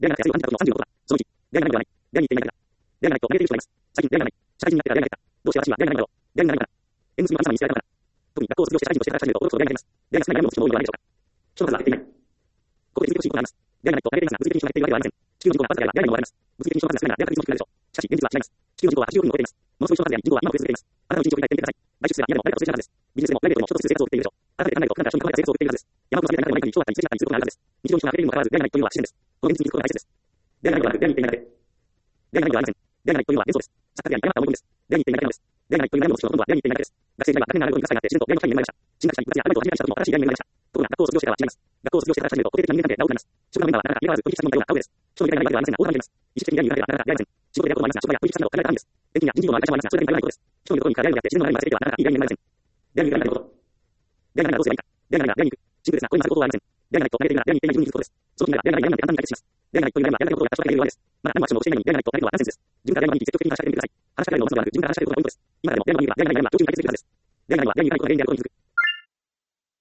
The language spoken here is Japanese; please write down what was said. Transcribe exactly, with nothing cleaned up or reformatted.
出会いがなくて安いのを感じることは、そのうち、出会いがないのではない。出会いに行っていないから。出会いがないと負けている人がいます。最近出会いがない。社会人になってから出会いがないか。どうして私は出会いがないのだろう。出会いがないのかな。縁結びの神様に見せられたのかな。特に学校を卒業して社会人として働き始めると、およそ出会いがないます。出会いが少ない闇の人も多いのではないでしょうか。人の数は減っていない。ここで続きほしいことがあります。出会いがないと負けていますが、物理的に人が減っているわけではありません。地球の人口が爆発的に出会いが生まれます。物理的に人の数が少ないなら出会いが確率も低くなるでしょう。しかし、現実は違います。地球の人口ははちじゅうおく人を超えています。ものすごい人の数であり、人口は今も増え続けています。あなたの一日を振り返ってみてください。外出すれば嫌でも誰かとすれ違うはずです。ビジネスでもプライベートでも人とする生活を送っているでしょう。改めて考えると、あなたは人に考えた生活を送っているはずです。山本の全ての中に人をだったり、人だったりすることがあるはずです。日常に人が溢れているにもかかわらず、出会いがないというのは不自然です。この現実に気づくことが大切です。出会いがないのはなく、出会いに行っていないだけ。出会いがないのではありません。出会いがないというのは幻想です。錯覚であり、誤った思い込みです。出会いに行っていないだけなのです。出会いがないという悩みの土地のほとんどは出会いに行っていないだけです。学生時代は学年のあるようにがっかりになって、自然と出会いの機会に恵まれました。進学したり、部活やアルバイトを始めたりした時も新しい出会いに恵まれました。ところが、学校を卒業してからは違います。学校を卒業してから始めると、固定的な人間関係が多くなります。職場のメンバーはなかなか入れ替わらず、取引先のような顔です。人の入れ替えがないわけではありませんが、多くなります。一時的に出会いに行かなければなかなか出会いません。仕事でやることもありますが、職場や取引先など限られた範囲です。転勤や人事異動のある会社もありますが、それでも入れ替わらないことです。人のいるところにから出会いをやって、自然の流れに混ぜていてはなかなかいい出会いに恵まれません。出会いに行かないこと。出会いがないならどうすればいいか。出会いがないなら出会いに行く。シンプルですが、これに勝る方法はありません。出会いがないと負けているなら出会いに行っていない自分に気づくことです。その気になれば出会いがないなんて簡単に解決します。出会いがないという悩みはやりたいことをやった人だけがいるわけです。まだ何もアクションをしていないのに出会いがないとなれるのはナンセンスです。自分から出会いの前に積極的に話しかけてみてください。話しかけられるのを待つのではなく、自分から話しかけることがポイントです。今からでも出会いの前には出会いがない悩みは上手に解決できるはずです。出会いがないのは出会いに行かないことが原因であることに気づく。